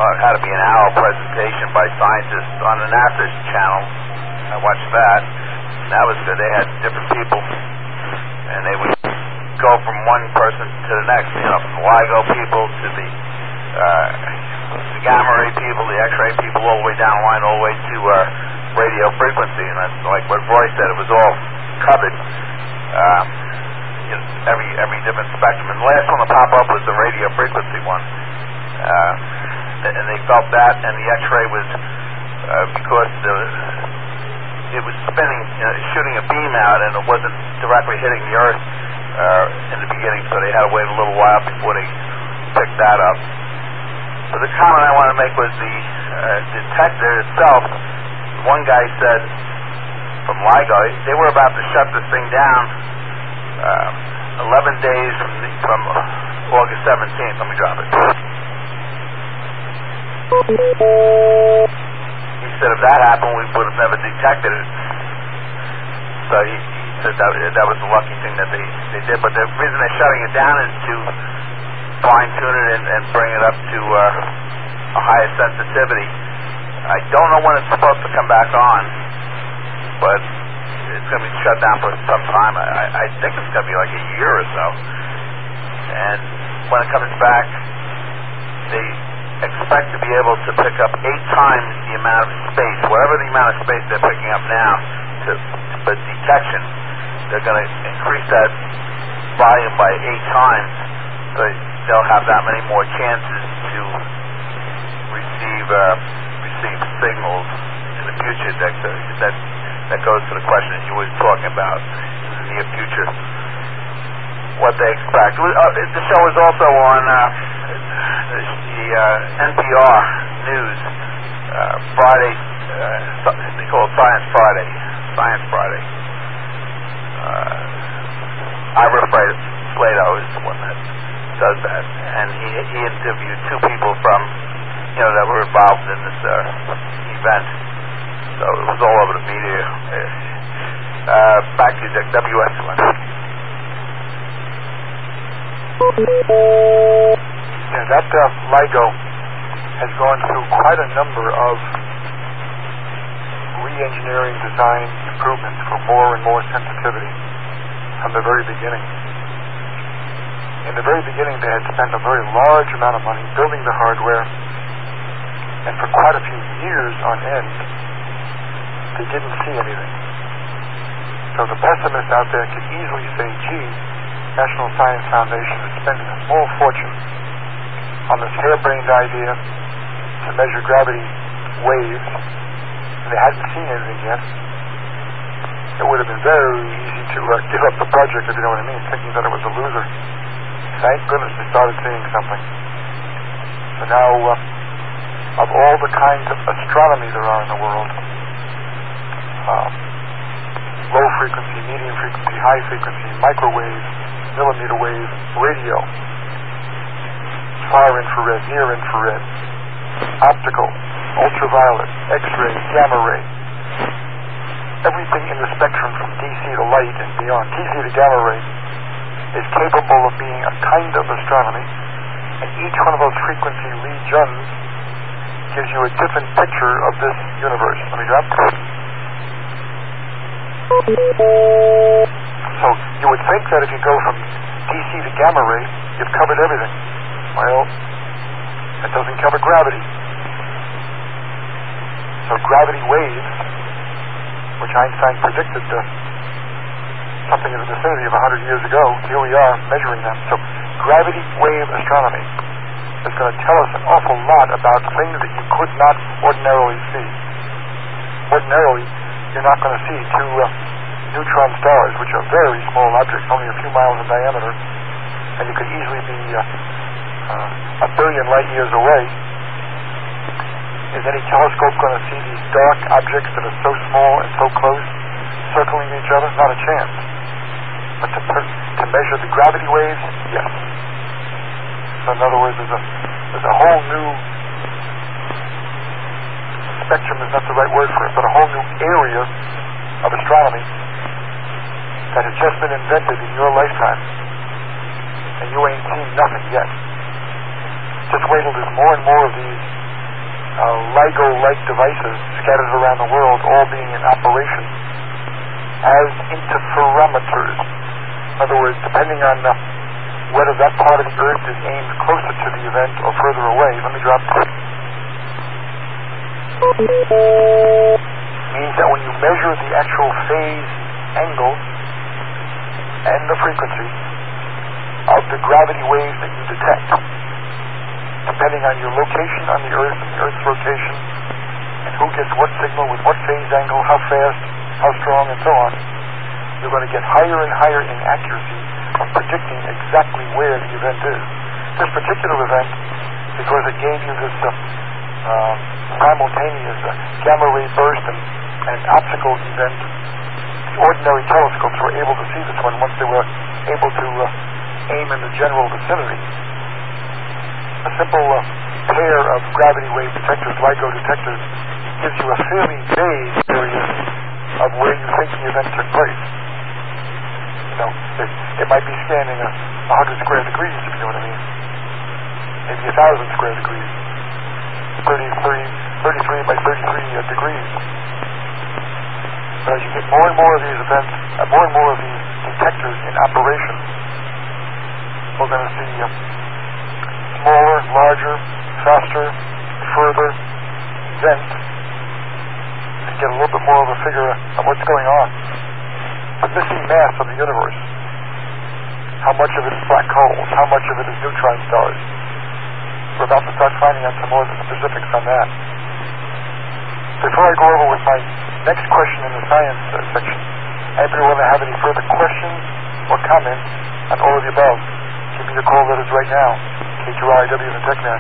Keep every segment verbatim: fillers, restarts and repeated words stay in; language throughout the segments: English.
uh, had to be an hour presentation by scientists on the NASA channel. I watched that. That was good. They had different people, and they would go from one person to the next. You know, from the LIGO people to the uh, the gamma ray people, the X-ray people, all the way down the line, all the way to uh, radio frequency. And that's like what Roy said. It was all covered. Um, you know, every every different spectrum. And the last one to pop up was the radio frequency one. Uh, and they felt that, and the X-ray was uh, because the, it was spinning, uh, shooting a beam out, and it wasn't directly hitting the Earth uh, in the beginning, so they had to wait a little while before they picked that up. But the comment I want to make was the uh, detector itself. One guy said from LIGO, they were about to shut this thing down uh, eleven days from, the, from August seventeenth. Let me drop it. He said if that happened, we would have never detected it. So he, he said that, that was the lucky thing that they, they did. But the reason they're shutting it down is to fine-tune it and, and bring it up to uh, a higher sensitivity. I don't know when it's supposed to come back on, but it's going to be shut down for some time. I, I think it's going to be like a year or so. And when it comes back, they expect to be able to pick up eight times the amount of space, whatever the amount of space they're picking up now to, for detection. They're going to increase that volume by eight times, so they'll have that many more chances to receive uh, receive signals in the future. That that that goes to the question that you were talking about in the near future. What they expect. Uh, the show is also on uh, the uh, N P R News uh, Friday. Uh, they call it Science Friday. Science Friday. Uh, Ira Slato is the one that does that, and he he interviewed two people from you know that were involved in this uh, event. So it was all over the media. Uh, back to the W S one. Yeah, that uh, LIGO has gone through quite a number of re-engineering design improvements for more and more sensitivity from the very beginning. In the very beginning, they had spent a very large amount of money building the hardware, and for quite a few years on end, they didn't see anything. So the pessimists out there could easily say, gee, National Science Foundation is spending a small fortune on this harebrained idea to measure gravity waves, and they hadn't seen anything yet. It would have been very easy to uh, give up the project, if you know what I mean, thinking that it was a loser. Thank goodness they started seeing something. So now, uh, of all the kinds of astronomy there are in the world, uh, low frequency, medium frequency, high frequency, microwave, millimeter wave, radio, far infrared, near infrared, optical, ultraviolet, X-ray, gamma ray, everything in the spectrum from D C to light and beyond, D C to gamma ray, is capable of being a kind of astronomy, and each one of those frequency regions gives you a different picture of this universe. Let me drop. So you would think that if you go from D C to gamma ray, you've covered everything. Well, that doesn't cover gravity. So gravity waves, which Einstein predicted uh, something in the vicinity of one hundred years ago, here we are measuring them. So gravity wave astronomy is going to tell us an awful lot about things that you could not ordinarily see. Ordinarily, you're not going to see two uh, neutron stars, which are very small objects, only a few miles in diameter, and you could easily be uh, uh, a billion light years away. Is any telescope going to see these dark objects that are so small and so close, circling each other? Not a chance. But to, per- to measure the gravity waves, yes. So in other words, there's a, there's a whole new spectrum is not the right word for it, but a whole new area of astronomy that has just been invented in your lifetime, and you ain't seen nothing yet. Just wait till there's more and more of these uh, LIGO-like devices scattered around the world, all being in operation as interferometers. In other words, depending on uh, whether that part of the Earth is aimed closer to the event or further away. Let me drop it. Means that when you measure the actual phase angle and the frequency of the gravity waves that you detect, depending on your location on the Earth and the Earth's rotation, and who gets what signal with what phase angle, how fast, how strong, and so on, you're going to get higher and higher in accuracy of predicting exactly where the event is. This particular event, because it gave you this uh, uh, simultaneous uh, gamma ray burst and, and optical event, the ordinary telescopes were able to see this one once they were able to uh, aim in the general vicinity. A simple uh, pair of gravity wave detectors, LIGO detectors, gives you a fairly vague area of where you think the event took place. You know, it, it might be scanning a one hundred square degrees, if you know what I mean. Maybe a thousand square degrees. thirty, thirty, thirty-three by thirty-three uh, degrees. But as you get more and more of these events, uh, more and more of these detectors in operation, we're going to see um, smaller, larger, faster, further events to get a little bit more of a figure of what's going on. The missing mass of the universe. How much of it is black holes? How much of it is neutron stars? We're about to start finding out some more of the specifics on that. Before I go over with my next question in the science uh, section, anybody want to have any further questions or comments on all of the above? Give me the call letters right now. K two R I W and the TechNet.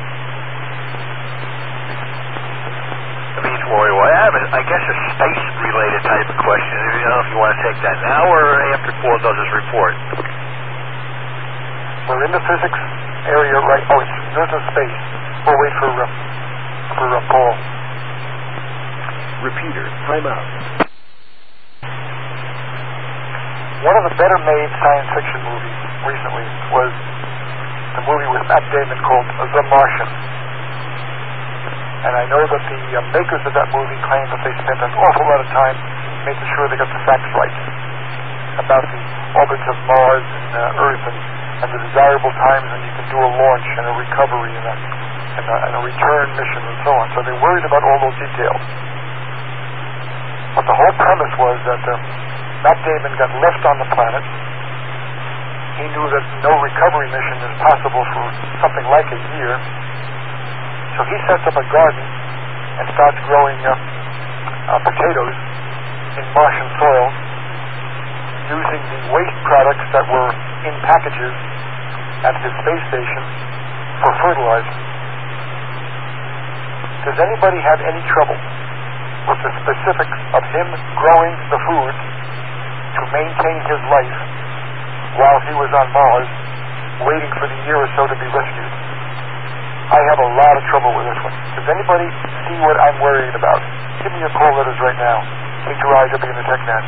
Roy, well, I have, a, I guess, a space-related type of question. I don't know if you want to take that now or after Paul does his report. We're in the physics area, right? Oh, it's yours in space. We'll wait for, uh, for uh, Paul. Repeater, time out. One of the better-made science fiction movies recently was the movie with Matt Damon called The Martian. And I know that the uh, makers of that movie claim that they spent an awful lot of time making sure they got the facts right about the orbits of Mars and uh, Earth and, and the desirable times when you can do a launch and a recovery and a, and, a, and a return mission and so on. So they worried about all those details. But the whole premise was that uh, Matt Damon got left on the planet. He knew that no recovery mission is possible for something like a year. So he sets up a garden and starts growing uh, uh, potatoes in Martian soil using the waste products that were in packages at his space station for fertilizer. Does anybody have any trouble with the specifics of him growing the food to maintain his life while he was on Mars, waiting for the year or so to be rescued? I have a lot of trouble with this one. Does anybody see what I'm worried about? Give me your call letters right now. K two R I W in the TechNet.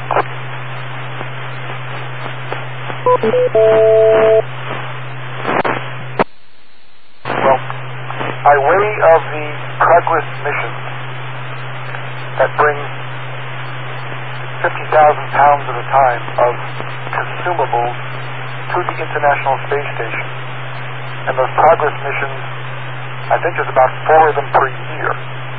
Well, by way of the Progress missions that bring fifty thousand pounds at a time of consumables to the International Space Station, and those Progress missions, I think there's about four of them per year.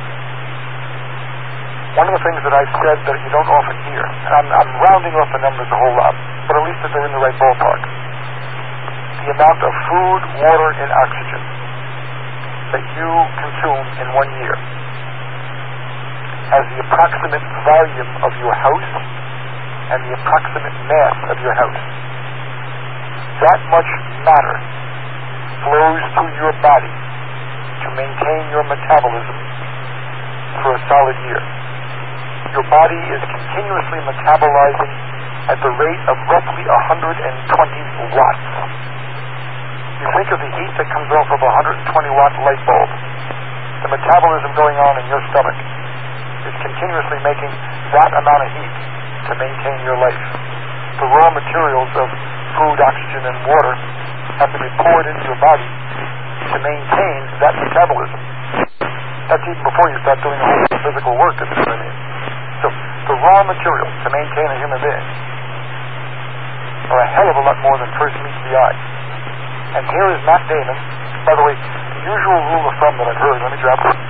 One of the things that I've said that you don't often hear, and I'm, I'm rounding off the numbers a whole lot, but at least that they're in the right ballpark. The amount of food, water, and oxygen that you consume in one year has the approximate volume of your house and the approximate mass of your house. That much matter flows through your body to maintain your metabolism for a solid year. Your body is continuously metabolizing at the rate of roughly one hundred twenty watts. You think of the heat that comes off of a one hundred twenty watt light bulb. The metabolism going on in your stomach is continuously making that amount of heat to maintain your life. The raw materials of food, oxygen, and water have to be poured into your body to maintain that metabolism. That's even before you start doing the whole physical work, if you know what I mean. So the raw materials to maintain a human being are a hell of a lot more than first meets the eye. And here is Matt Damon. By the way, the usual rule of thumb that I've heard, let me drop it,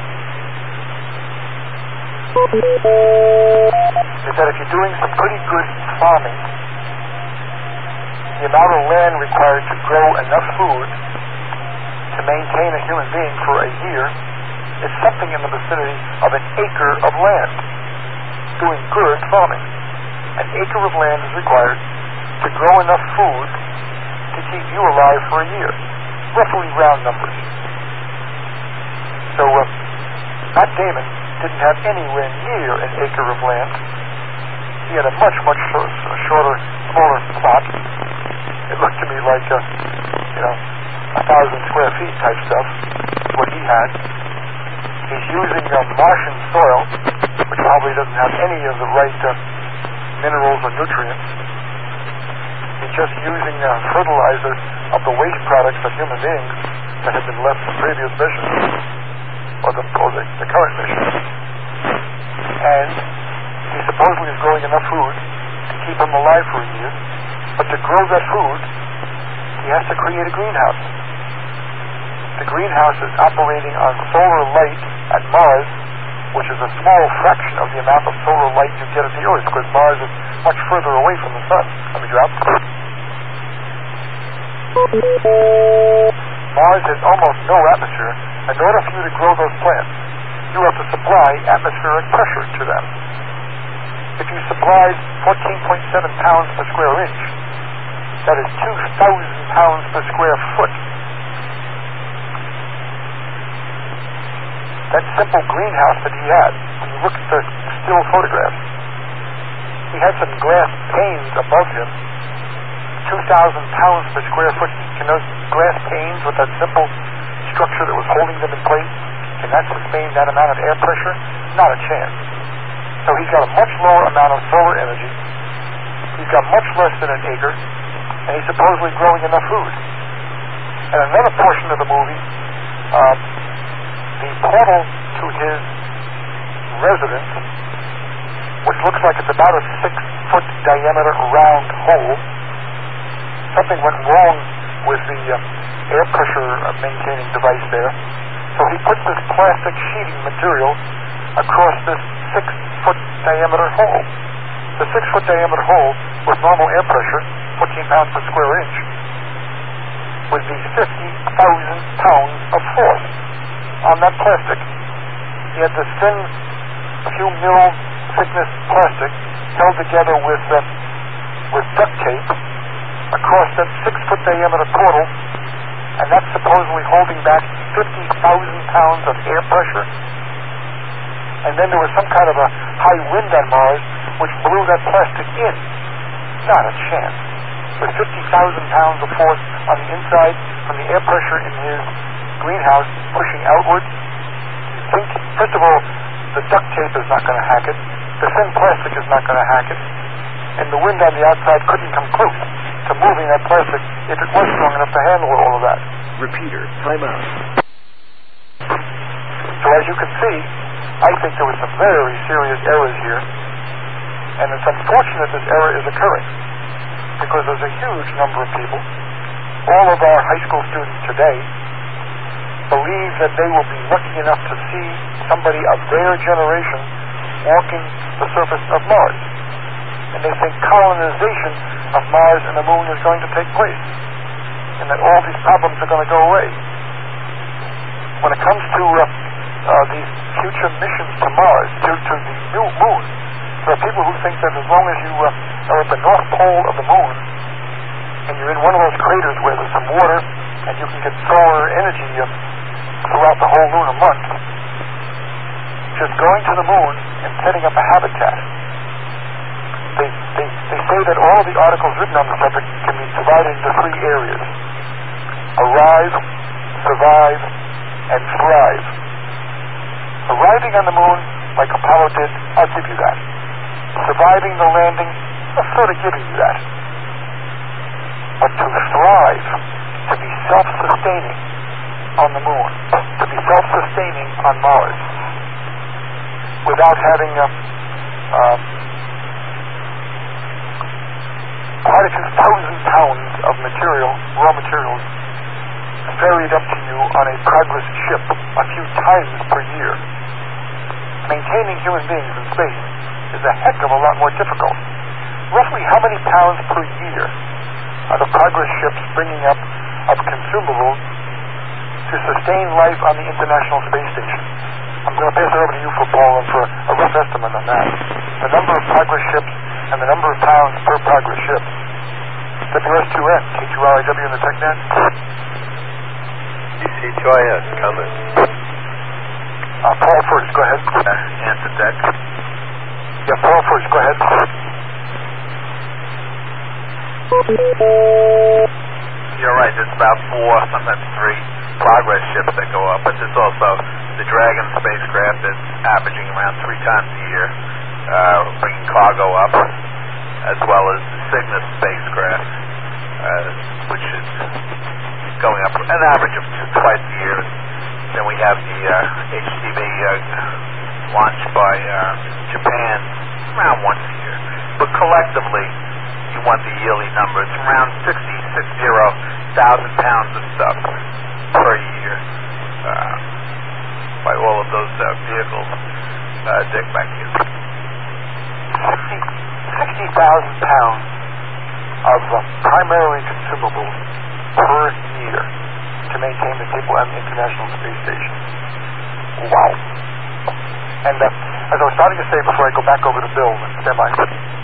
is that if you're doing some pretty good farming, the amount of land required to grow enough food to maintain a human being for a year is something in the vicinity of an acre of land. Doing good farming. An acre of land is required to grow enough food to keep you alive for a year. Roughly round numbers. So, uh, Matt Damon didn't have anywhere near an acre of land. He had a much, much shorter, smaller plot. It looked to me like, uh, you know, a thousand square feet type stuff, what he had. He's using uh, Martian soil, which probably doesn't have any of the right uh, minerals or nutrients. He's just using uh, fertilizer of the waste products of human beings that have been left from previous missions, or the, or the, the current mission. And he supposedly is growing enough food to keep him alive for a year, but to grow that food, he has to create a greenhouse. The greenhouse is operating on solar light at Mars, which is a small fraction of the amount of solar light you get at the Earth, because Mars is much further away from the sun. Let me drop. Mars has almost no atmosphere. In order for you to grow those plants, you have to supply atmospheric pressure to them. If you supplied fourteen point seven pounds per square inch, that is two thousand pounds per square foot. That simple greenhouse that he had, when you look at the still photographs, he had some glass panes above him, two thousand pounds per square foot. Can those glass panes with that simple structure that was holding them in place, can that sustain that amount of air pressure? Not a chance. So he's got a much lower amount of solar energy. He's got much less than an acre, and he's supposedly growing enough food. And another portion of the movie, uh, the portal to his residence, which looks like it's about a six-foot diameter round hole. Something went wrong with the uh, air pressure uh, maintaining device there. So he puts this plastic sheeting material across this six-foot diameter hole. The six-foot diameter hole with normal air pressure, fourteen pounds per square inch, would be fifty thousand pounds of force on that plastic. He had this thin, a few mil thickness plastic held together with uh, with duct tape across that six-foot diameter portal, and that's supposedly holding back fifty thousand pounds of air pressure. And then there was some kind of a high wind on Mars which blew that plastic in. Not a chance. With fifty thousand pounds of force on the inside from the air pressure in his greenhouse pushing outward, you think, first of all, the duct tape is not going to hack it, the thin plastic is not going to hack it, and the wind on the outside couldn't come close to moving that plastic if it was strong enough to handle all of that. Repeater, time out. So as you can see, I think there were some very serious errors here, and it's unfortunate this error is occurring, because there's a huge number of people, all of our high school students today, believe that they will be lucky enough to see somebody of their generation walking the surface of Mars. And they think colonization of Mars and the Moon is going to take place, and that all these problems are going to go away. When it comes to uh, uh, these future missions to Mars, to, to the new Moon, there are people who think that as long as you uh, are at the North Pole of the Moon, and you're in one of those craters where there's some water, and you can get solar energy uh, throughout the whole lunar month, just going to the Moon and setting up a habitat. They, they, they say that all of the articles written on the subject can be divided into three areas: arrive, survive, and thrive. Arriving on the Moon, like Apollo did, I'll give you that. Surviving the landing, I'm sort of giving you that. But to thrive, to be self-sustaining, on the moon, to be self-sustaining on Mars, without having uh, uh, quite a few thousand pounds of material, raw materials, ferried up to you on a Progress ship a few times per year. Maintaining human beings in space is a heck of a lot more difficult. Roughly how many pounds per year are the Progress ships bringing up of consumables to sustain life on the International Space Station? I'm going to pass it over to you for Paul and for a rough estimate on that. The number of Progress ships and the number of pounds per Progress ship. W S two N, K two R I W in the TechNet. D C two I S, comment. Uh, Paul first, go ahead. Uh, answer that. Yeah, Paul first, go ahead. You're right, there's about four, sometimes three Progress ships that go up, but there's also the Dragon spacecraft that's averaging around three times a year, uh, bringing cargo up, as well as the Cygnus spacecraft, uh, which is going up an average of twice a year. Then we have the uh, H C B uh, launched by uh, Japan around once a year. But collectively, you want the yearly number. It's around sixty, sixty thousand pounds of stuff per year uh, by all of those uh, vehicles. Uh, Dick, back to you. sixty thousand pounds of uh, primarily consumables per year to maintain the people on the International Space Station. Wow. And uh, as I was starting to say before I go back over to Bill, stand by.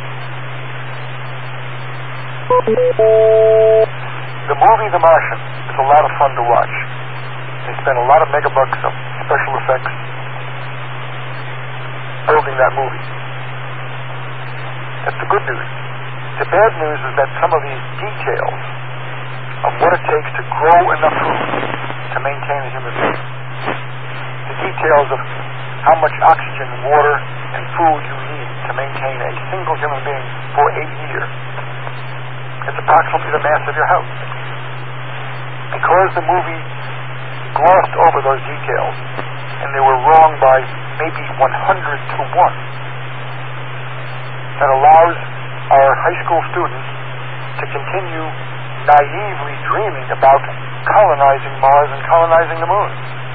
The movie The Martian is a lot of fun to watch. They spent a lot of megabucks of special effects building that movie. That's the good news. The bad news is that some of these details of what it takes to grow enough food to maintain a human being, the details of how much oxygen, water, and food you need to maintain a single human being for a year. It's approximately the mass of your house. Because the movie glossed over those details, and they were wrong by maybe one hundred to one, that allows our high school students to continue naively dreaming about colonizing Mars and colonizing the moon.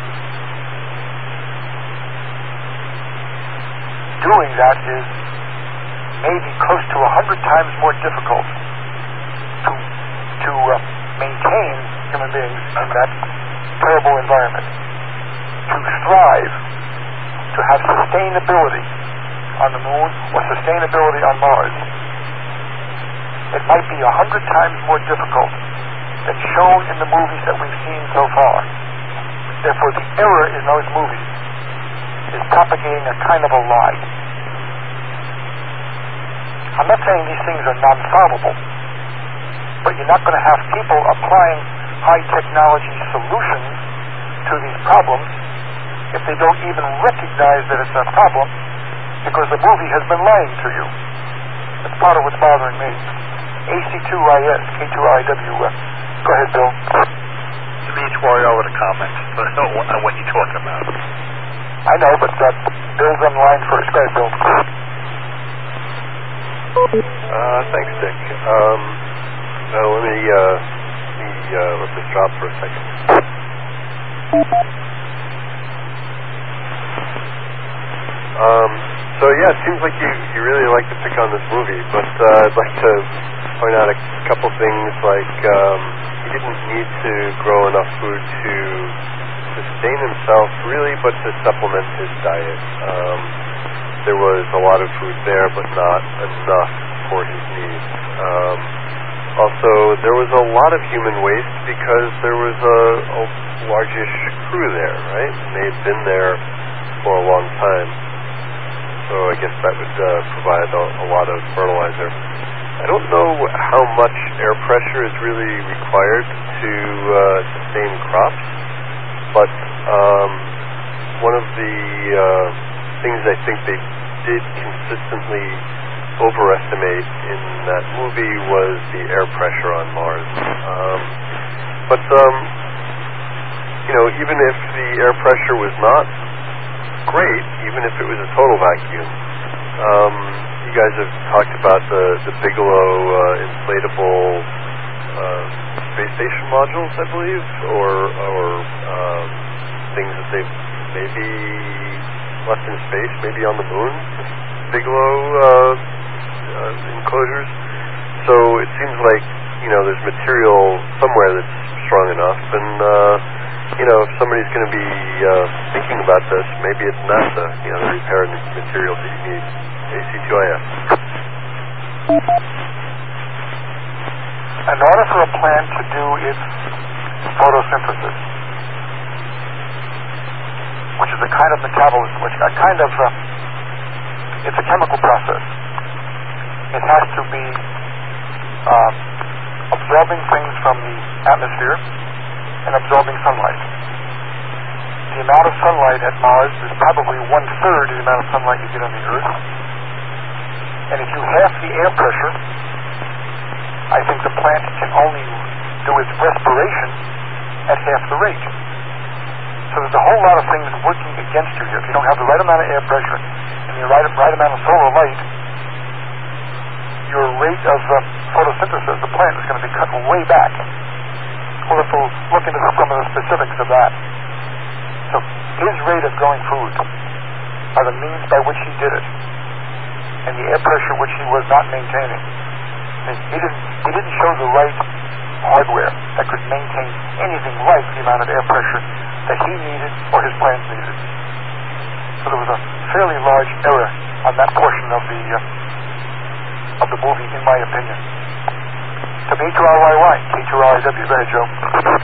Doing that is maybe close to a hundred times more difficult to to uh, maintain human beings in that terrible environment. To strive to have sustainability on the moon or sustainability on Mars, it might be a hundred times more difficult than shown in the movies that we've seen so far. Therefore, the error in those movies is propagating a kind of a lie. I'm not saying these things are non-solvable, but you're not going to have people applying high technology solutions to these problems if they don't even recognize that it's a problem, because the movie has been lying to you. That's part of what's bothering me. A C two I S, K two R I W. Uh, go ahead, Bill. Speech warrior with a comment. I don't know what you're talking about. I know, but uh, Bill's on the line first. Go ahead, Bill. Uh, thanks, Dick. Um, now let me, uh, let me, uh, let this drop for a second. Um, so yeah, it seems like you, you really like to pick on this movie, but, uh, I'd like to point out a couple things, like, um, he didn't need to grow enough food to sustain himself, really, but to supplement his diet. Um, there was a lot of food there, but not enough for his needs. Um, also, there was a lot of human waste because there was a, a largish crew there, right? And they had been there for a long time. So I guess that would uh, provide a, a lot of fertilizer. I don't know how much air pressure is really required to uh, sustain crops, but um, one of the uh, things I think they did consistently overestimate in that movie was the air pressure on Mars. Um, but um, you know, even if the air pressure was not great, even if it was a total vacuum, um, you guys have talked about the, the Bigelow uh, inflatable uh, space station modules, I believe, or, or um, things that they've maybe left in space, maybe on the moon, Bigelow uh, uh, enclosures. So it seems like, you know, there's material somewhere that's strong enough, and, uh, you know, if somebody's going to be uh, thinking about this, maybe it's NASA, you know, the repair materials that you need, A C two I F. In order for a plant to do its photosynthesis, which is a kind of metabolism, which a kind of, uh, it's a chemical process. It has to be uh, absorbing things from the atmosphere and absorbing sunlight. The amount of sunlight at Mars is probably one-third of the amount of sunlight you get on the Earth. And if you half the air pressure, I think the plant can only do its respiration at half the rate. So there's a whole lot of things working against you here. If you don't have the right amount of air pressure and the right, right amount of solar light, your rate of uh, photosynthesis, the plant, is going to be cut way back. We'll have to look into some of the specifics of that. So his rate of growing food are the means by which he did it, and the air pressure which he was not maintaining. And he didn't, he didn't show the right hardware that could maintain anything like the amount of air pressure that he needed or his plants needed. So there was a fairly large error on that portion of the uh, of the movie, in my opinion. To B two R Y Y, K two R I W. Go ahead, Joe.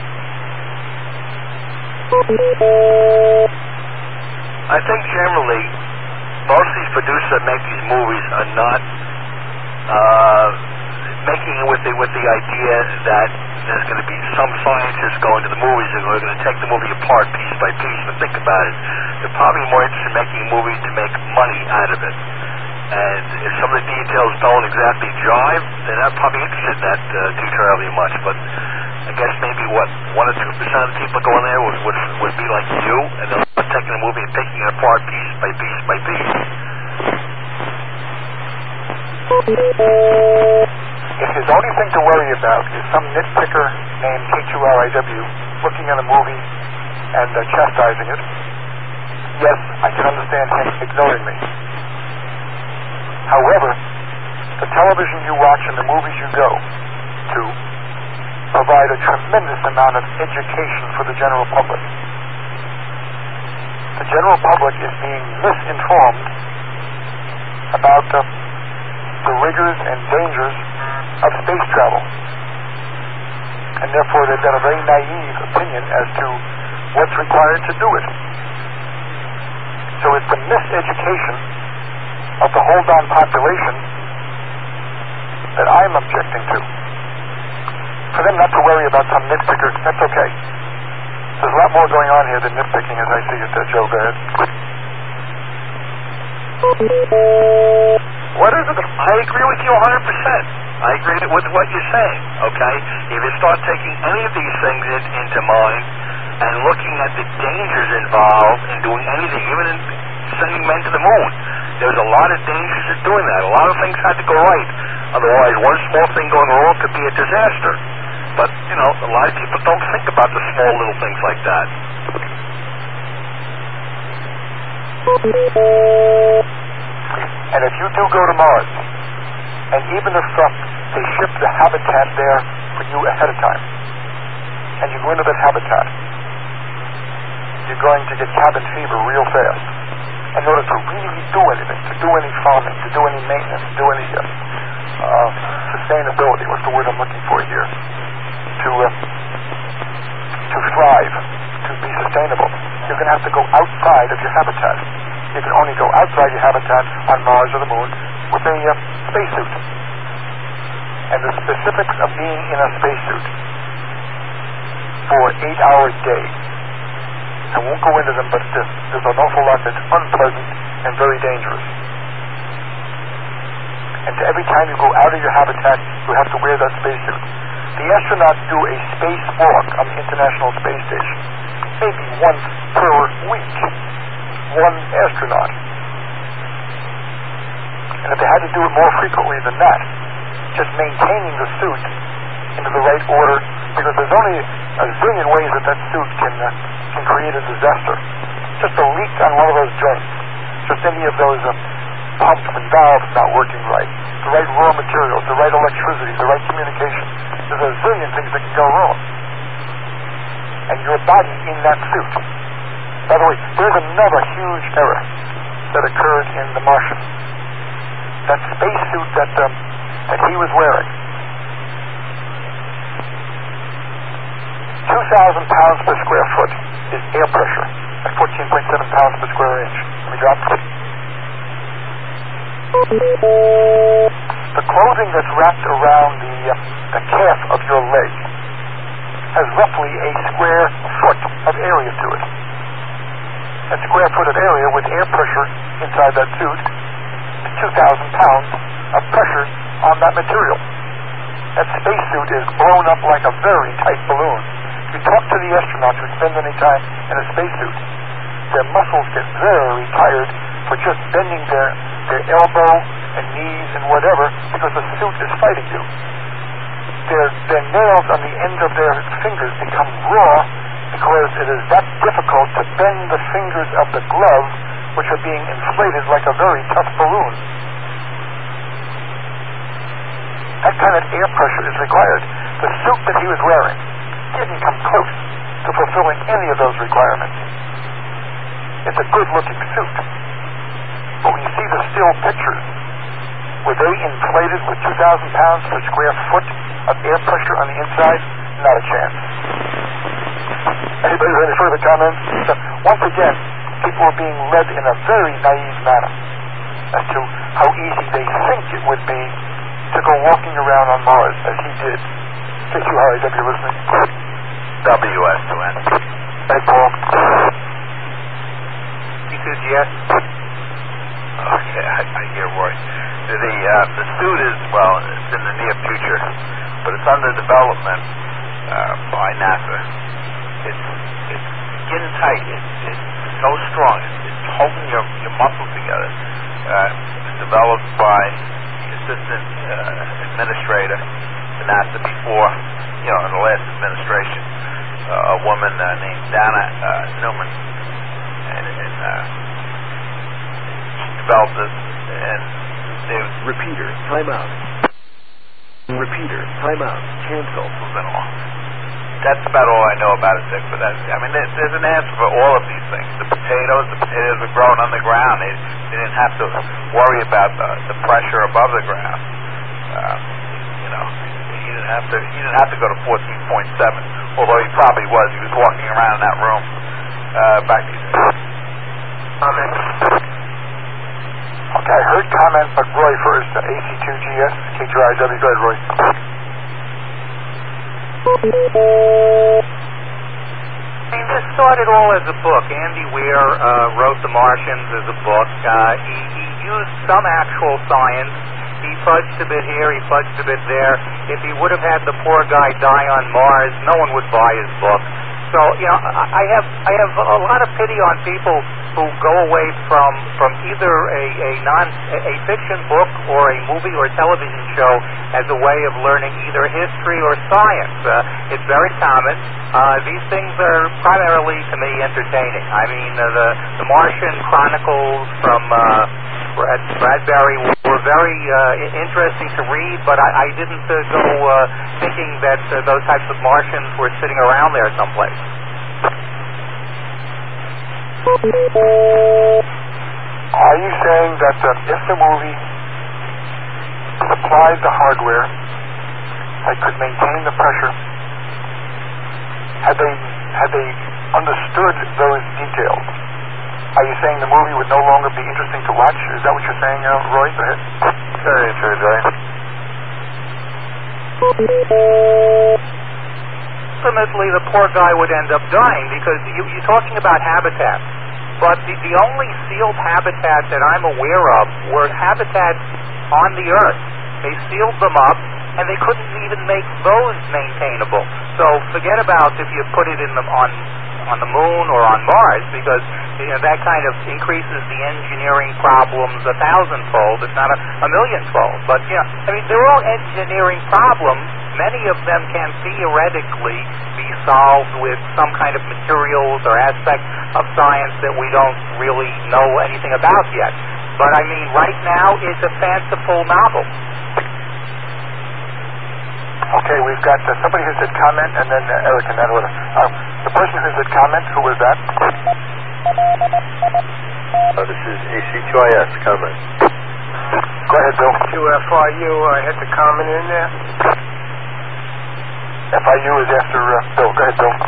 I think generally most of these producers that make these movies are not uh, making it with the with the idea that there's going to be some scientists going to the movies and we're going to take the movie apart piece by piece and think about it. They're probably more interested in making movies to make money out of it. And if some of the details don't exactly jive, they're not probably interested in that uh, too terribly much. But I guess maybe, what, one or two percent of the people going there would, would, would be like you, and they're not taking the movie and picking it apart piece by piece by piece. If his only thing to worry about is some nitpicker named K two R I W looking at a movie and uh, chastising it, yes, I can understand him ignoring me. However, the television you watch and the movies you go to provide a tremendous amount of education for the general public. The general public is being misinformed about uh, the rigors and dangers of space travel. And therefore they've got a very naive opinion as to what's required to do it. So it's the miseducation of the hold-on population that I'm objecting to. For them not to worry about some nitpicker, that's okay. There's a lot more going on here than nitpicking as I see it, uh, Joe. Go ahead. What is it? I agree with you one hundred percent. I agree with what you're saying, okay? If you start taking any of these things in, into mind and looking at the dangers involved in doing anything, even in sending men to the moon, there's a lot of dangers in doing that. A lot of things had to go right. Otherwise, one small thing going wrong could be a disaster. But, you know, a lot of people don't think about the small little things like that. And if you do go to Mars, and even if uh, they ship the habitat there for you ahead of time, and you go into that habitat, you're going to get cabin fever real fast. In order to really do anything, to do any farming, to do any maintenance, to do any uh, uh, sustainability, what's the word I'm looking for here, to uh, to thrive, to be sustainable, you're going to have to go outside of your habitat. You can only go outside your habitat on Mars or the Moon with a uh, spacesuit. And the specifics of being in a spacesuit for an eight-hour day, I won't go into them, but there's, there's an awful lot that's unpleasant and very dangerous. And to every time you go out of your habitat, you have to wear that spacesuit. The astronauts do a spacewalk on the International Space Station. maybe once per week, one astronaut. And if they had to do it more frequently than that, just maintaining the suit into the right order, because there's only a zillion ways that that suit can uh, can create a disaster. Just a leak on one of those joints, just any of those uh, pumps and valves not working right, the right raw materials, the right electricity, the right communication. There's a zillion things that can go wrong. And your body in that suit. By the way, there's another huge error that occurred in The Martian. That spacesuit that um, that he was wearing, two thousand pounds per square foot is air pressure at fourteen point seven pounds per square inch. Let me drop it. The clothing that's wrapped around the, uh, the calf of your leg has roughly a square foot of area to it. That square foot of area with air pressure inside that suit is two thousand pounds of pressure on that material. That spacesuit is blown up like a very tight balloon. If you talk to the astronauts who spend any time in a spacesuit, their muscles get very tired for just bending their, their elbow and knees and whatever, because the suit is fighting you. Their, their nails on the end of their fingers become raw because it is that difficult to bend the fingers of the glove, which are being inflated like a very tough balloon. That kind of air pressure is required. The suit that he was wearing didn't come close to fulfilling any of those requirements. It's a good-looking suit. But when you see the still pictures, were they inflated with two thousand pounds per square foot of air pressure on the inside? Not a chance. Anybody have any further comments? So, once again, people are being led in a very naive manner as to how easy they think it would be to go walking around on Mars as he did. K Q Harry, W listening. W S two N. Hey, Paul. T two G S. Okay, I, I hear Roy. The uh, the suit is, well, it's in the near future, but it's under development uh, by NASA. It's it's skin tight. It's, it's so strong. It's, it's holding your your muscles together. Uh, it's developed by the assistant uh, administrator to NASA before, you know, in the last administration, uh, a woman uh, named Dana uh, Newman, and, and uh, she developed this, and they Repeater, timeout. Repeater, timeout. Cancel. and all. That's about all I know about it, Dick. But that's, I mean, there, there's an answer for all of these things. The potatoes, the potatoes were growing on the ground. They, they didn't have to worry about the, the pressure above the ground. Uh, you know, he didn't have to. He didn't have to go to fourteen point seven. Although he probably was. He was walking around in that room uh, back these days. Comments? Okay, I heard comment, but Roy first. Uh, A C two G S, K Q I W. Go ahead, Roy. I mean, this started all as a book. Andy Weir uh, wrote The Martians as a book. Uh, he, he used some actual science. He fudged a bit here, he fudged a bit there. If he would have had the poor guy die on Mars, no one would buy his book. So, you know, I have I have a lot of pity on people who go away from from either a, a non a fiction book or a movie or television show as a way of learning either history or science. Uh, it's very common. Uh, these things are primarily, to me, entertaining. I mean, uh, the the Martian Chronicles from uh, Brad, Bradbury were very uh, interesting to read, but I, I didn't uh, go uh, thinking that uh, those types of Martians were sitting around there someplace. Are you saying that uh, if the movie supplied the hardware that could maintain the pressure, had they had they understood those details, are you saying the movie would no longer be interesting to watch? Is that what you're saying, uh, Roy? Go ahead. Very true, Joey. Ultimately, the poor guy would end up dying because you, you're talking about habitats. But the, the only sealed habitat that I'm aware of were habitats on the Earth. They sealed them up, and they couldn't even make those maintainable. So forget about if you put it in them on on the moon or on Mars, because you know, that kind of increases the engineering problems a thousandfold, if not a, a millionfold. But you know, I mean, they're all engineering problems. Many of them can theoretically be solved with some kind of materials or aspect of science that we don't really know anything about yet. But I mean, right now it's a fanciful novel. Okay, we've got uh, somebody who said comment, and then uh, Eric in that order. Uh, the person who said comment, who was that? Uh, this is A C two I S comment. Go ahead, Bill. To F I U, I had the comment in there. F I U is after uh, Bill. Go ahead, Bill.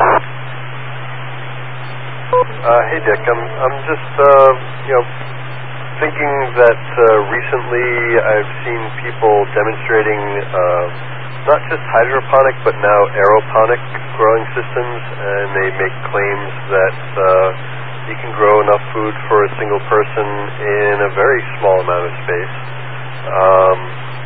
Uh, hey, Dick. I'm I'm just uh, you know thinking that uh, recently I've seen people demonstrating. Uh, Not just hydroponic, but now aeroponic growing systems, and they make claims that uh, you can grow enough food for a single person in a very small amount of space. Um,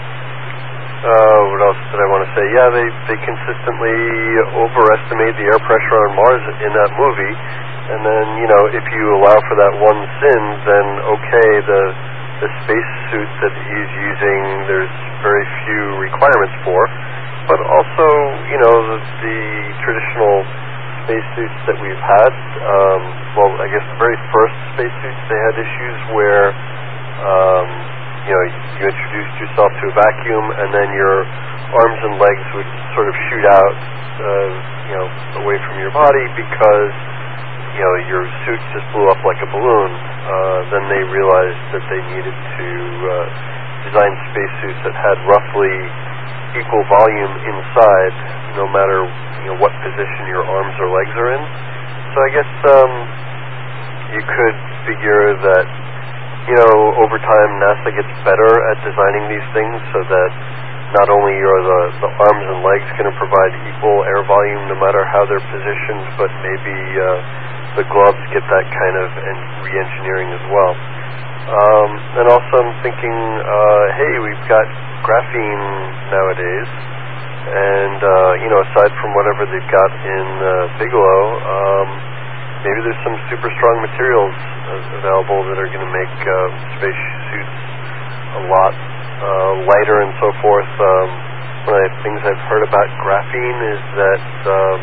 uh, what else did I want to say? Yeah, they, they consistently overestimate the air pressure on Mars in that movie, and then, you know, if you allow for that one sin, then okay, the the space suit that he's using, there's very few requirements for. But also, you know, the, the traditional spacesuits that we've had, um, well, I guess the very first spacesuits, they had issues where, um, you know, you introduced yourself to a vacuum and then your arms and legs would sort of shoot out, uh, you know, away from your body because, you know, your suit just blew up like a balloon. Uh, then they realized that they needed to uh, design spacesuits that had roughly equal volume inside, no matter you know what position your arms or legs are in. So I guess um, you could figure that you know over time NASA gets better at designing these things so that not only are the, the arms and legs going to provide equal air volume no matter how they're positioned, but maybe uh, the gloves get that kind of re-engineering as well. Um, and also I'm thinking, uh, hey, we've got graphene nowadays, and uh, you know, aside from whatever they've got in uh, Bigelow, um, maybe there's some super strong materials uh, available that are going to make uh, space suits a lot uh, lighter and so forth. Um, one of the things I've heard about graphene is that um,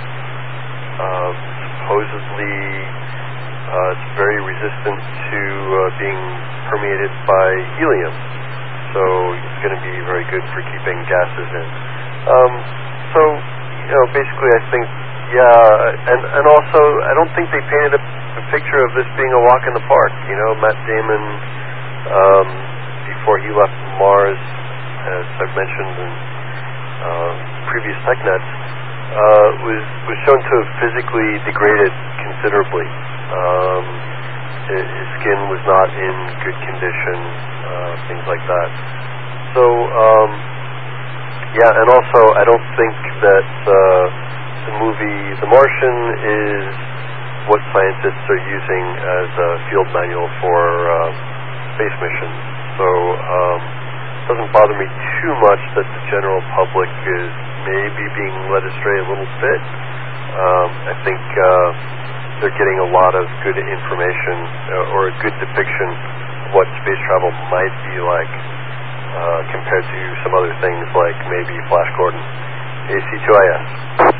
uh, supposedly uh, it's very resistant to uh, being permeated by helium. So it's going to be very good for keeping gases in. Um, so, you know, basically I think, yeah, and, and also I don't think they painted a, a picture of this being a walk in the park. You know, Matt Damon, um, before he left Mars, as I've mentioned in uh, previous TechNets, uh, was, was shown to have physically degraded considerably. Um, his, his skin was not in good condition, uh, things like that. So, um, yeah, and also I don't think that uh, the movie The Martian is what scientists are using as a field manual for uh, space missions. So um, it doesn't bother me too much that the general public is maybe being led astray a little bit. Um, I think uh, they're getting a lot of good information uh, or a good depiction of what space travel might be like uh, compared to some other things like maybe Flash Gordon. A C two I S.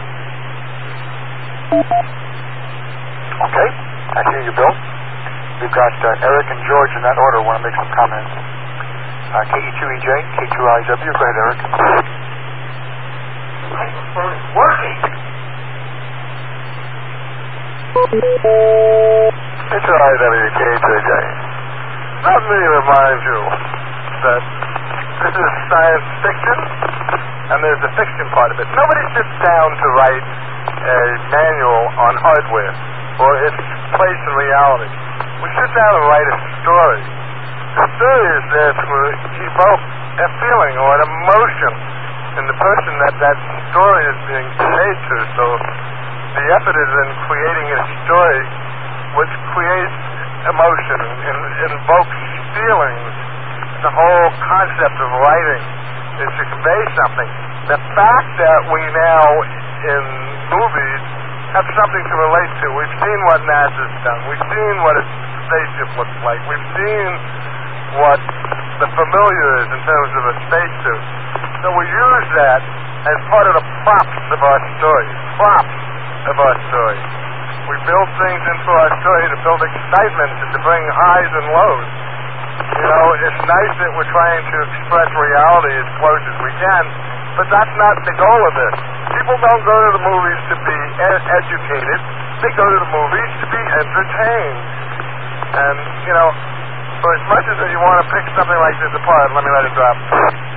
Okay, I hear you, Bill. We've got uh, Eric and George in that order want to make some comments. Uh, K E two E J, K two I W. Go ahead, Eric. Microphone is working. K two I W, K two E J. Let me remind you that this is science fiction, and there's the fiction part of it. Nobody sits down to write a manual on hardware or its place in reality. We sit down and write a story. The story is there to evoke a feeling or an emotion in the person that that story is being conveyed to. So the effort is in creating a story which creates emotion and invokes feelings. The whole concept of writing is to convey something. The fact that we now in movies have something to relate to. We've seen what NASA's done. We've seen what a spaceship looks like. We've seen what the familiar is in terms of a spacesuit. So we use that as part of the props of our story. Props of our story. We build things into our story to build excitement and to bring highs and lows. You know, it's nice that we're trying to express reality as close as we can, but that's not the goal of this. People don't go to the movies to be ed- educated. They go to the movies to be entertained. And, you know, for as much as you want to pick something like this apart, let me let it drop.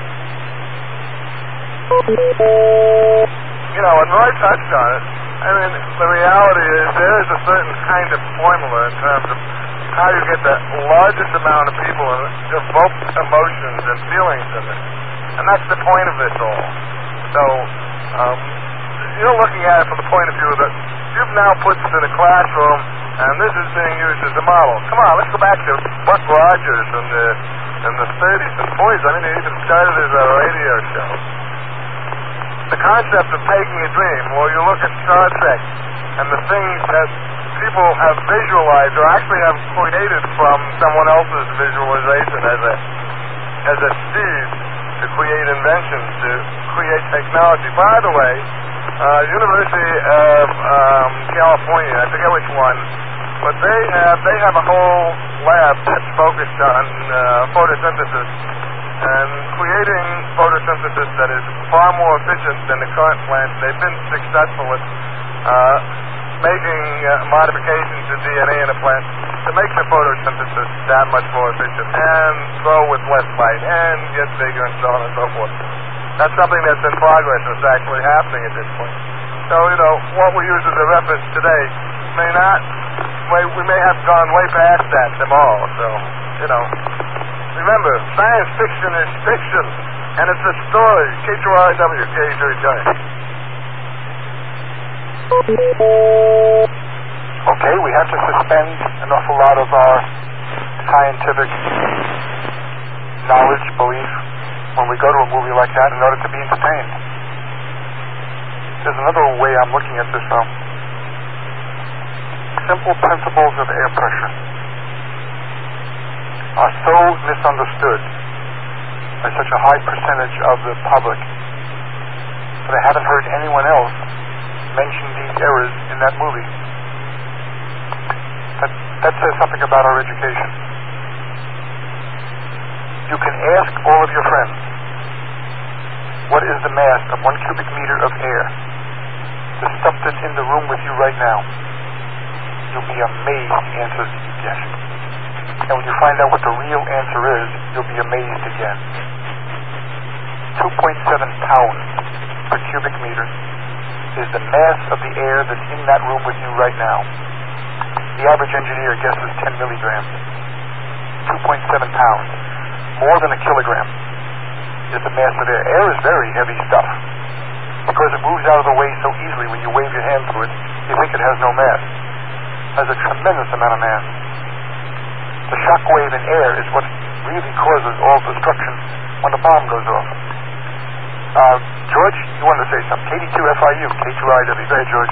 You know, and Roy touched on it. I mean, the reality is there is a certain kind of formula in terms of how you get the largest amount of people and evoke emotions and feelings in it. And that's the point of this all. So, um, you're looking at it from the point of view that you've now put this in a classroom and this is being used as a model. Come on, let's go back to Buck Rogers in the, in the thirties and forties. I mean, it even started as a radio show. The concept of taking a dream, well, you look at Star Trek and the things that people have visualized or actually have created from someone else's visualization as a as a seed to create inventions, to create technology. By the way, uh, University of um, California, I forget which one, but they have they have a whole lab that's focused on uh, photosynthesis and creating photosynthesis that is far more efficient than the current plants. They've been successful at uh, making uh, modifications to D N A in a plant to make the photosynthesis that much more efficient and grow with less light and get bigger and so on and so forth. That's something that's in progress and it's actually happening at this point. So, you know, what we use as a reference today may not, may, we may have gone way past that tomorrow. So, you know, remember, science fiction is fiction and it's a story. K two R W, K thirty-nine. Okay, we have to suspend an awful lot of our scientific knowledge, belief, when we go to a movie like that in order to be entertained. There's another way I'm looking at this from. Simple principles of air pressure are so misunderstood by such a high percentage of the public that I haven't heard anyone else mention these errors in that movie. That, that says something about our education. You can ask all of your friends, what is the mass of one cubic meter of air? The stuff that's in the room with you right now. You'll be amazed at the answers you get. And when you find out what the real answer is, you'll be amazed again. two point seven pounds per cubic meter is the mass of the air that's in that room with you right now. The average engineer guesses ten milligrams. two point seven pounds. More than a kilogram is the mass of air. Air is very heavy stuff. Because it moves out of the way so easily when you wave your hand through it, you think it has no mass. It has a tremendous amount of mass. The shock wave in air is what really causes all destruction when the bomb goes off. Uh, George, you wanted to say something. K D two F I U, K two I W. Go ahead, George.